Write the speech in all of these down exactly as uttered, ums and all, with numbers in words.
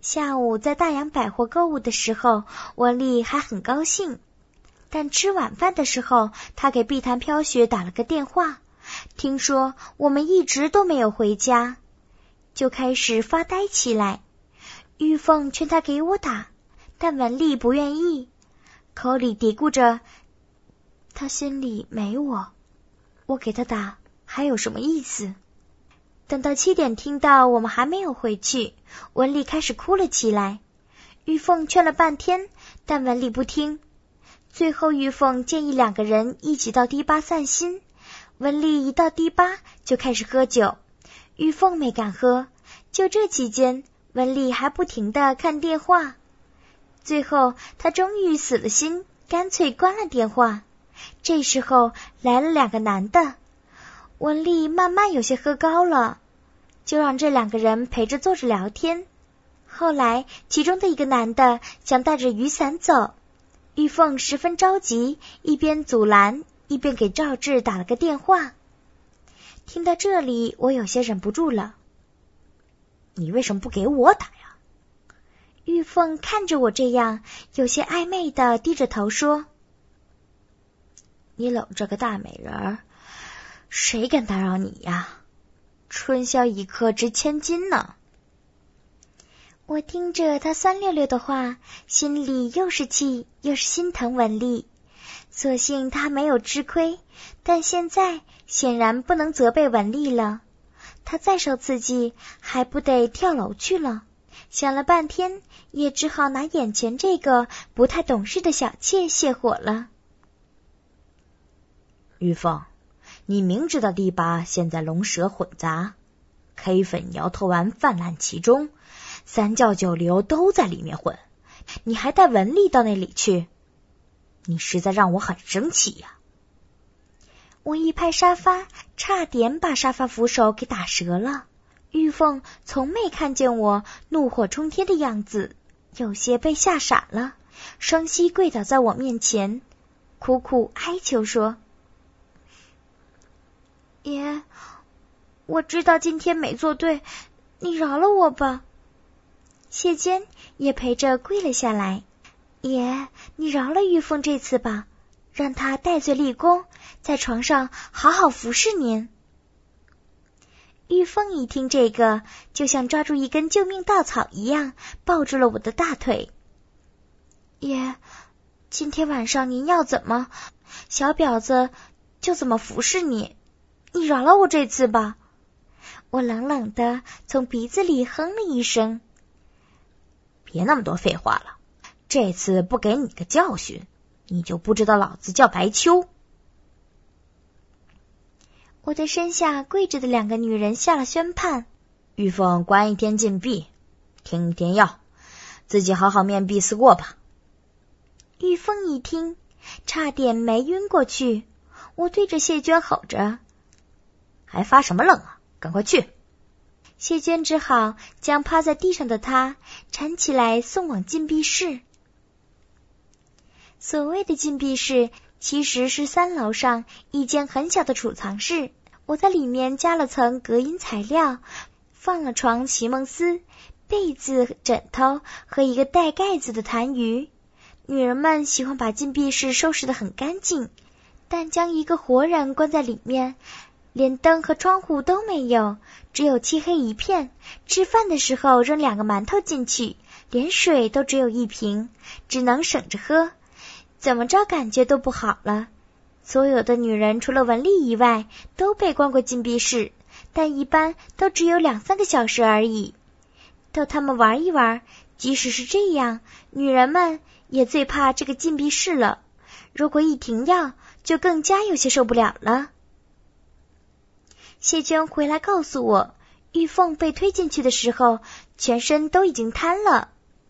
下午在大洋百货购物的时候，文丽还很高兴。但吃晚饭的时候，她给碧潭飘雪打了个电话，听说我们一直都没有回家，就开始发呆起来。玉凤劝她给我打，但文丽不愿意，口里嘀咕着她心里没我，我给她打还有什么意思？等到七点听到我们还没有回去，文丽开始哭了起来。玉凤劝了半天，但文丽不听。最后玉凤建议两个人一起到堤坝散心，文丽一到堤坝就开始喝酒，玉凤没敢喝。就这期间，文丽还不停地看电话。最后她终于死了心，干脆关了电话。这时候来了两个男的，文丽慢慢有些喝高了，就让这两个人陪着坐着聊天。后来其中的一个男的想带着雨伞走，玉凤十分着急，一边阻拦一边给赵志打了个电话。听到这里，我有些忍不住了。你为什么不给我打呀？玉凤看着我这样，有些暧昧的低着头说，你搂着个大美人儿，谁敢打扰你呀？春宵一刻值千金呢。我听着他酸溜溜的话，心里又是气又是心疼文丽。所幸他没有吃亏，但现在显然不能责备文丽了。他再受刺激，还不得跳楼去了。想了半天，也只好拿眼前这个不太懂事的小妾泄火了。 玉凤，你明知道堤坝现在龙蛇混杂， K 粉摇头丸泛滥其中，三教九流都在里面混，你还带文丽到那里去，你实在让我很生气呀！ 我一拍沙发，差点把沙发扶手给打折了。玉凤从没看见我怒火冲天的样子，有些被吓傻了，双膝跪倒在我面前，苦苦哀求说，爷，我知道今天没做对，你饶了我吧。谢娟也陪着跪了下来，爷，你饶了玉凤这次吧，让她戴罪立功，在床上好好服侍您。玉凤一听这个，就像抓住一根救命稻草一样，抱住了我的大腿。爷，今天晚上您要怎么，小婊子就怎么服侍你，你饶了我这次吧。我冷冷的从鼻子里哼了一声， 别那么多废话了，这次不给你个教训，你就不知道老子叫白秋。 我的身下跪着的两个女人下了宣判， 玉凤关一天禁闭，听一天药，自己好好面壁思过吧。 玉凤一听，差点没晕过去。我对着谢娟吼着， 还发什么愣啊，赶快去。 谢娟只好将趴在地上的她搀起来送往禁闭室。所谓的禁闭室其实是三楼上一间很小的储藏室，我在里面加了层隔音材料，放了床席梦思、被子、枕头和一个带盖子的痰盂。女人们喜欢把禁闭室收拾得很干净，但将一个活人关在里面，连灯和窗户都没有，只有漆黑一片。吃饭的时候扔两个馒头进去，连水都只有一瓶，只能省着喝，怎么着感觉都不好了。所有的女人除了文丽以外都被关过禁闭室，但一般都只有两三个小时而已。逗她们玩一玩，即使是这样，女人们也最怕这个禁闭室了，如果一停药，就更加有些受不了了。谢娟回来告诉我，玉凤被推进去的时候，全身都已经瘫了。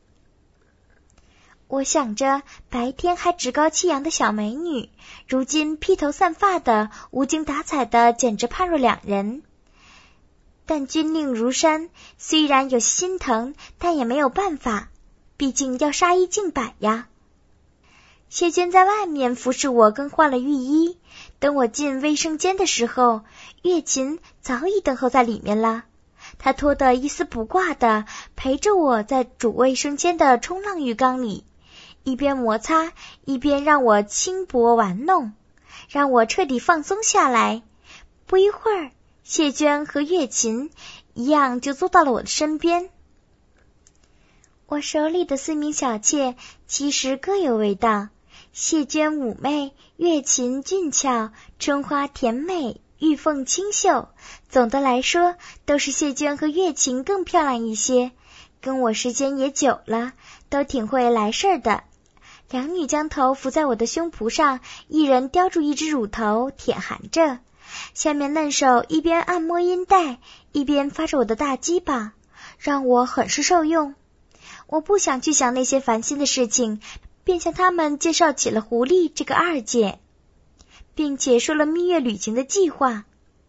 我想着白天还趾高气扬的小美女，如今披头散发的，无精打采的，简直判若两人。但军令如山，虽然有心疼，但也没有办法，毕竟要杀一儆百呀。谢娟在外面服侍我更换了浴衣，等我进卫生间的时候，月琴早已等候在里面了。 他脱得一丝不挂的陪着我在主卫生间的冲浪浴缸里，一边摩擦一边让我轻薄玩弄，让我彻底放松下来。不一会儿，谢娟和月琴一样就坐到了我的身边。我手里的四名小妾其实各有味道，谢娟妩媚，月琴俊俏，春花甜美，玉凤清秀。总的来说，都是谢娟和月琴更漂亮一些。跟我时间也久了，都挺会来事儿的。两女将头伏在我的胸脯上，一人叼住一只乳头舔含着，下面嫩手一边按摩阴带，一边发着我的大鸡巴，让我很是受用。我不想去想那些烦心的事情，便向他们介绍起了狐狸这个二姐，并且说了蜜月旅行的计划。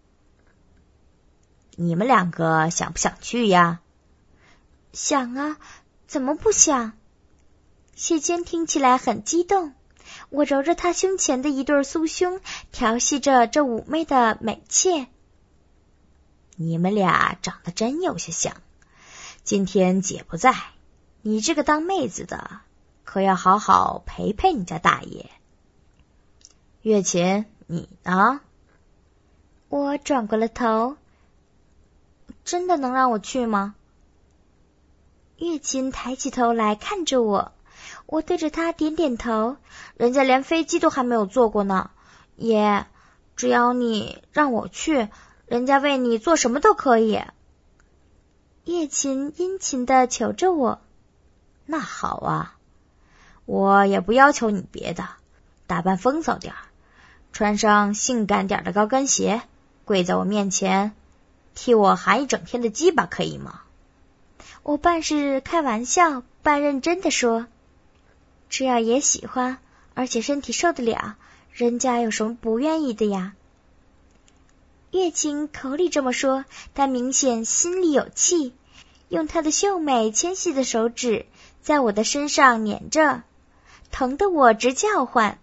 你们两个想不想去呀？ 想啊，怎么不想？谢娟听起来很激动，我揉着她胸前的一对酥胸，调戏着这妩媚的美妾。 你们俩长得真有些像，今天姐不在，你这个当妹子的可要好好陪陪你家大爷。月琴，你呢？ 我转过了头。真的能让我去吗？月琴抬起头来看着我，我对着她点点头。人家连飞机都还没有坐过呢。爷，只要你让我去，人家为你做什么都可以。月琴殷勤地求着我。 那好啊，我也不要求你别的，打扮风骚点儿，穿上性感点的高跟鞋，跪在我面前替我含一整天的鸡巴可以吗？ 我半是开玩笑半认真地说，只要爷喜欢，而且身体受得了，人家有什么不愿意的呀？月琴口里这么说，但明显心里有气，用她的秀美纤细的手指在我的身上捻着，疼得我直叫唤。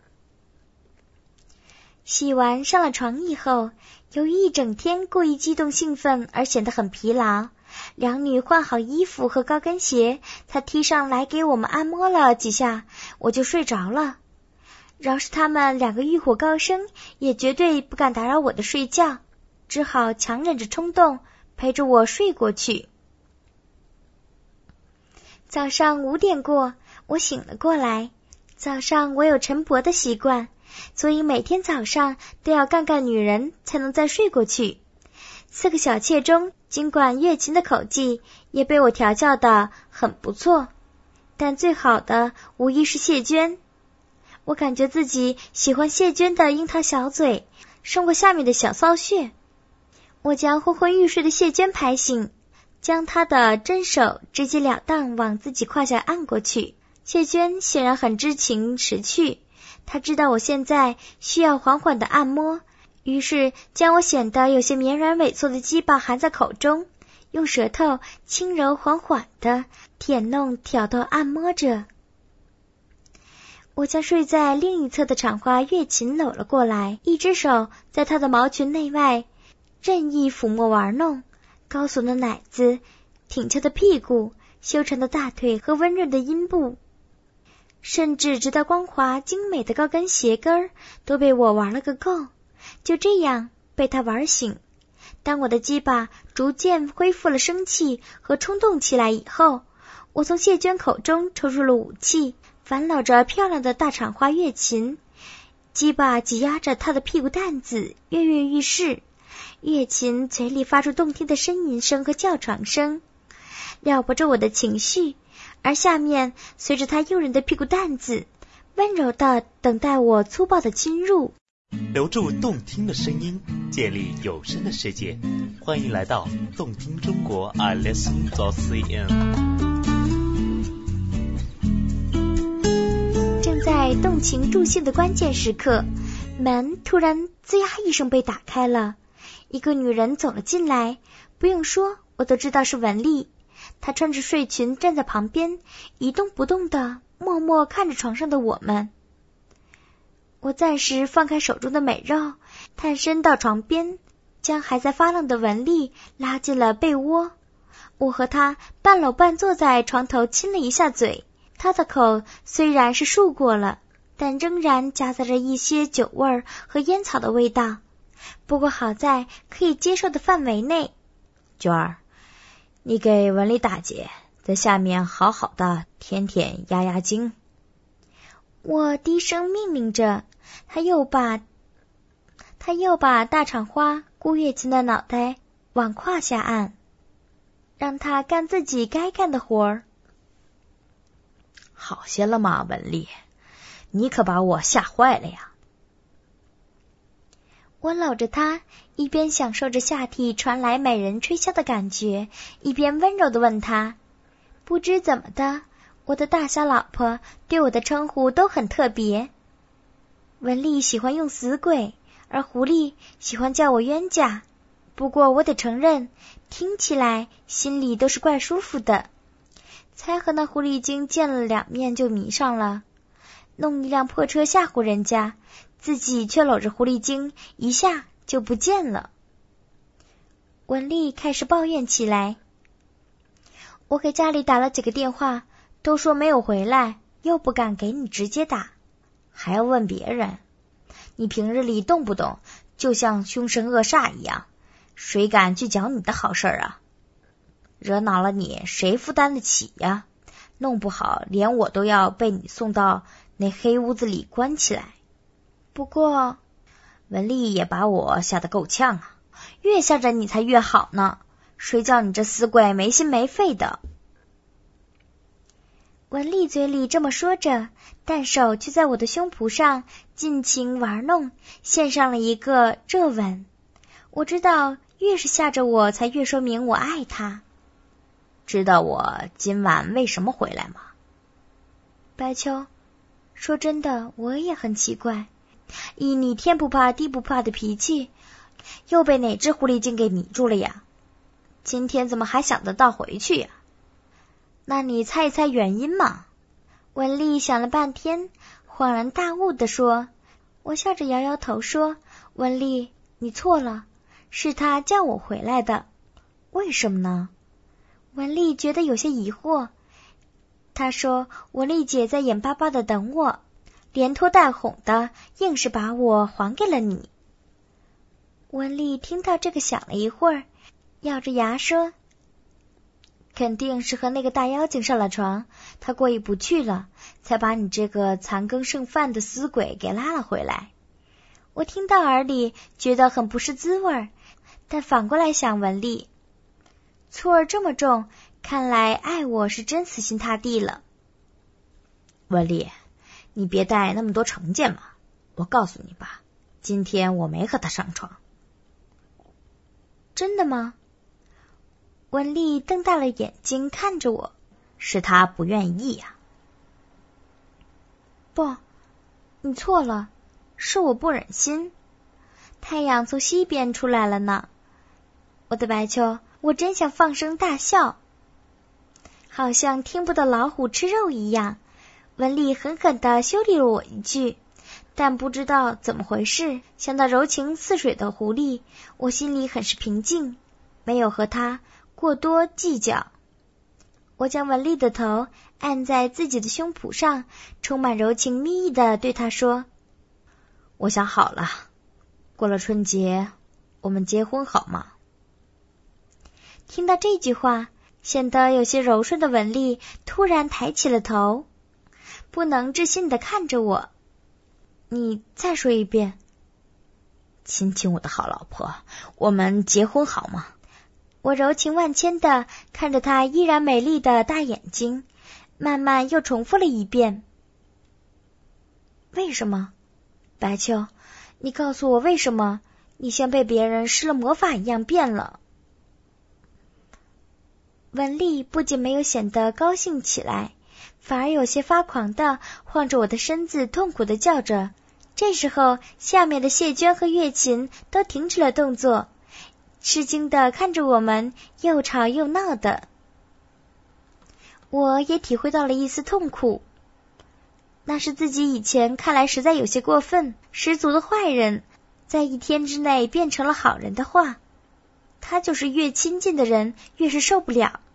洗完上了床以后，由于一整天过于激动兴奋而显得很疲劳，两女换好衣服和高跟鞋，她踢上来给我们按摩了几下，我就睡着了。饶是他们两个欲火高升，也绝对不敢打扰我的睡觉，只好强忍着冲动陪着我睡过去。早上五点过，我醒了过来。早上我有晨勃的习惯，所以每天早上都要干干女人才能再睡过去。四个小妾中，尽管月琴的口技也被我调教得很不错，但最好的无疑是谢娟。我感觉自己喜欢谢娟的樱桃小嘴胜过下面的小骚穴。我将昏昏欲睡的谢娟拍醒，将她的真手直截了当往自己胯下按过去。谢娟显然很知情识趣，她知道我现在需要缓缓的按摩，于是将我显得有些绵软萎缩的鸡巴含在口中，用舌头轻柔缓缓的舔弄挑逗按摩着。我将睡在另一侧的场花月琴搂了过来，一只手在她的毛裙内外任意抚摸玩弄，高耸的奶子，挺翘的屁股，修长的大腿和温润的阴部，甚至直到光滑精美的高跟鞋跟儿都被我玩了个够。就这样被他玩醒。当我的鸡巴逐渐恢复了生气和冲动起来以后，我从谢娟口中抽出了武器，烦恼着漂亮的大场花月琴，鸡巴挤压着她的屁股蛋子，跃跃欲试。月琴嘴里发出动听的呻吟声和叫床声，撩拨着我的情绪，而下面随着她诱人的屁股蛋子，温柔地等待我粗暴的侵入。 留住动听的声音，建立有声的世界。欢迎来到动听中国 I listen dot c n。 正在动情助兴的关键时刻，门突然吱呀一声被打开了，一个女人走了进来，不用说我都知道是文丽。她穿着睡裙站在旁边，一动不动地默默看着床上的我们。我暂时放开手中的美肉，探身到床边，将还在发愣的文丽拉进了被窝。 我和他半搂半坐在床头亲了一下嘴，他的口虽然是漱过了，但仍然夹杂着一些酒味和烟草的味道，不过好在可以接受的范围内。 娟儿，你给文丽大姐在下面好好的舔舔压压惊。 我低声命令着，他又把他又把大厂花顾月琴的脑袋往胯下按，让他干自己该干的活儿。 好些了吗，文丽？你可把我吓坏了呀！ 我搂着他，一边享受着下体传来美人吹箫的感觉，一边温柔地问他：不知怎么的，我的大小老婆对我的称呼都很特别。文丽喜欢用死鬼，而狐狸喜欢叫我冤家。不过我得承认，听起来心里都是怪舒服的。才和那狐狸精见了两面就迷上了，弄一辆破车吓唬人家，自己却搂着狐狸精一下就不见了。文丽开始抱怨起来，我给家里打了几个电话，都说没有回来，又不敢给你直接打， 还要问别人。你平日里动不动就像凶神恶煞一样，谁敢去讲你的好事啊？惹恼了你，谁负担得起呀？弄不好连我都要被你送到那黑屋子里关起来。 不过文丽也把我吓得够呛啊，越吓着你才越好呢，谁叫你这死鬼没心没肺的。 文丽嘴里这么说着，但手却在我的胸脯上尽情玩弄，献上了一个热吻。我知道越是吓着我，才越说明我爱他。 知道我今晚为什么回来吗？ 白秋，说真的，我也很奇怪，以你天不怕地不怕的脾气，又被哪只狐狸精给迷住了呀？今天怎么还想得到回去呀？ 那你猜一猜原因嘛？ 文丽想了半天，恍然大悟地说。我笑着摇摇头说，文丽，你错了，是他叫我回来的。 为什么呢？ 文丽觉得有些疑惑，她说文丽姐在眼巴巴的等我，连拖带哄的，硬是把我还给了你。文丽听到这个想了一会儿，咬着牙说，肯定是和那个大妖精上了床，他过意不去了，才把你这个残羹剩饭的死鬼给拉了回来。我听到耳里觉得很不是滋味，但反过来想，文丽错儿这么重，看来爱我是真死心塌地了。 文丽，你别带那么多成见嘛，我告诉你吧，今天我没和他上床。 真的吗？文丽瞪大了眼睛看着我。 是他不愿意呀、啊。 不，你错了，是我不忍心。太阳从西边出来了呢。我的白秋，我真想放声大笑，好像听不得老虎吃肉一样。文丽狠狠地修理了我一句，但不知道怎么回事，想到柔情似水的狐狸，我心里很是平静，没有和他过多计较。我将文丽的头按在自己的胸脯上，充满柔情蜜意地对她说， 我想好了，过了春节我们结婚好吗？ 听到这句话，显得有些柔顺的文丽突然抬起了头，不能置信地看着我。你再说一遍。 亲亲我的好老婆，我们结婚好吗？ 我柔情万千地看着她依然美丽的大眼睛，慢慢又重复了一遍。为什么？白秋，你告诉我为什么你像被别人施了魔法一样变了。文丽不仅没有显得高兴起来，反而有些发狂地晃着我的身子，痛苦地叫着。这时候下面的谢娟和月琴都停止了动作，吃惊地看着我们，又吵又闹的。我也体会到了一丝痛苦，那是自己以前看来实在有些过分，十足的坏人，在一天之内变成了好人的话，他就是越亲近的人越是受不了。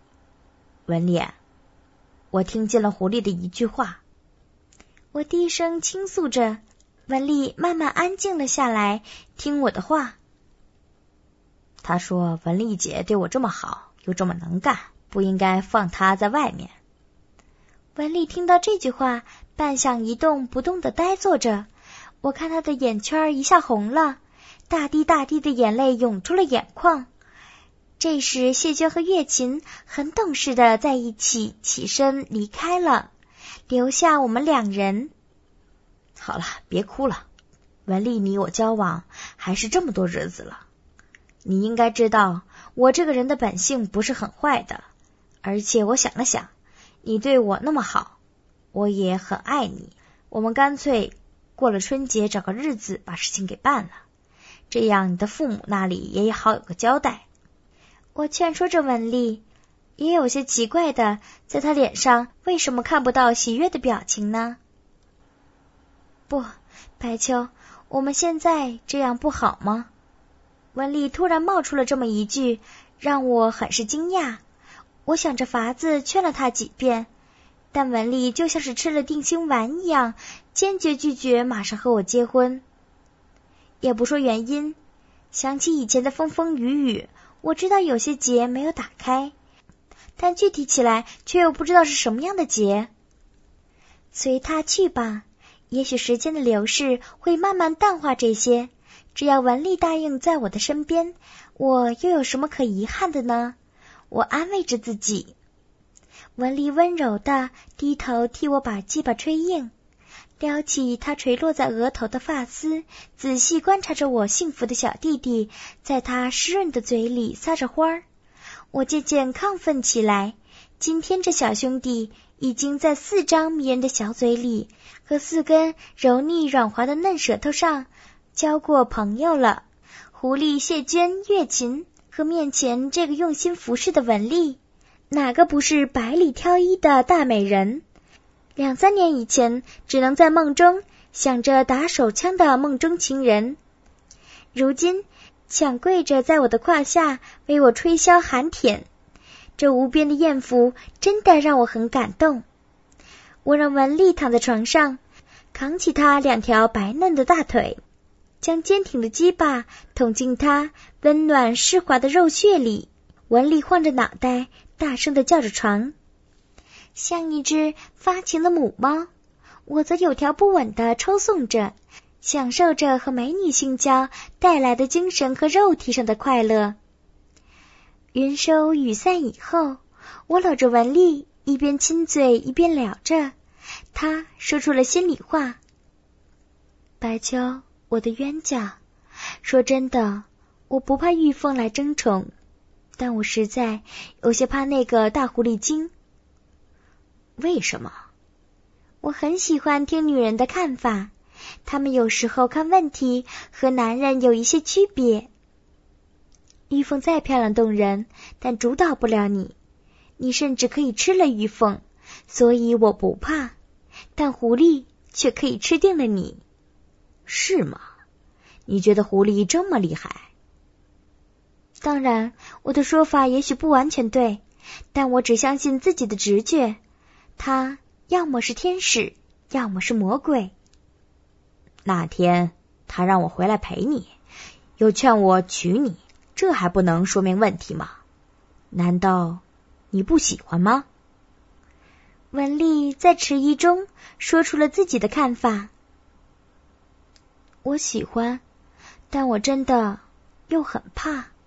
文丽，我听见了狐狸的一句话。 我低声倾诉着，文丽慢慢安静了下来，听我的话。 她说文丽姐对我这么好，又这么能干，不应该放她在外面。 文丽听到这句话，半晌一动不动地呆坐着，我看她的眼圈一下红了，大滴大滴的眼泪涌出了眼眶。这时谢娟和月琴很懂事的在一起起身离开了，留下我们两人。 好了，别哭了，文丽你我交往还是这么多日子了，你应该知道我这个人的本性不是很坏的，而且我想了想，你对我那么好，我也很爱你，我们干脆过了春节找个日子把事情给办了，这样你的父母那里也好有个交代。 我劝说着文丽，也有些奇怪的，在她脸上为什么看不到喜悦的表情呢？不，白秋，我们现在这样不好吗？文丽突然冒出了这么一句，让我很是惊讶。我想着法子劝了她几遍，但文丽就像是吃了定心丸一样，坚决拒绝马上和我结婚。也不说原因，想起以前的风风雨雨，我知道有些结没有打开，但具体起来却又不知道是什么样的结。随他去吧，也许时间的流逝会慢慢淡化这些，只要文丽答应在我的身边，我又有什么可遗憾的呢？我安慰着自己。文丽温柔地低头替我把鸡巴吹硬，撩起他垂落在额头的发丝，仔细观察着我幸福的小弟弟在他湿润的嘴里撒着花儿。我渐渐亢奋起来，今天这小兄弟已经在四张迷人的小嘴里和四根柔腻软滑的嫩舌头上交过朋友了。狐狸谢娟、月琴和面前这个用心服侍的文丽，哪个不是百里挑一的大美人？两三年以前只能在梦中想着打手枪的梦中情人，如今想跪着在我的胯下为我吹箫喊舔，这无边的艳福真的让我很感动。我让文丽躺在床上，扛起她两条白嫩的大腿，将坚挺的鸡巴捅进她温暖湿滑的肉穴里。文丽晃着脑袋，大声地叫着床，像一只发情的母猫。我则有条不紊地抽送着，享受着和美女性交带来的精神和肉体上的快乐。云收雨散以后，我搂着文丽，一边亲嘴一边聊着。她说出了心里话：白秋，我的冤家，说真的，我不怕玉凤来争宠，但我实在有些怕那个大狐狸精。 为什么？ 我很喜欢听女人的看法，她们有时候看问题和男人有一些区别。玉凤再漂亮动人，但主导不了你，你甚至可以吃了玉凤，所以我不怕，但狐狸却可以吃定了你。 是吗？你觉得狐狸这么厉害？ 当然，我的说法也许不完全对，但我只相信自己的直觉，他要么是天使，要么是魔鬼。 那天他让我回来陪你，又劝我娶你，这还不能说明问题吗？难道你不喜欢吗？ 文丽在迟疑中说出了自己的看法。我喜欢，但我真的又很怕。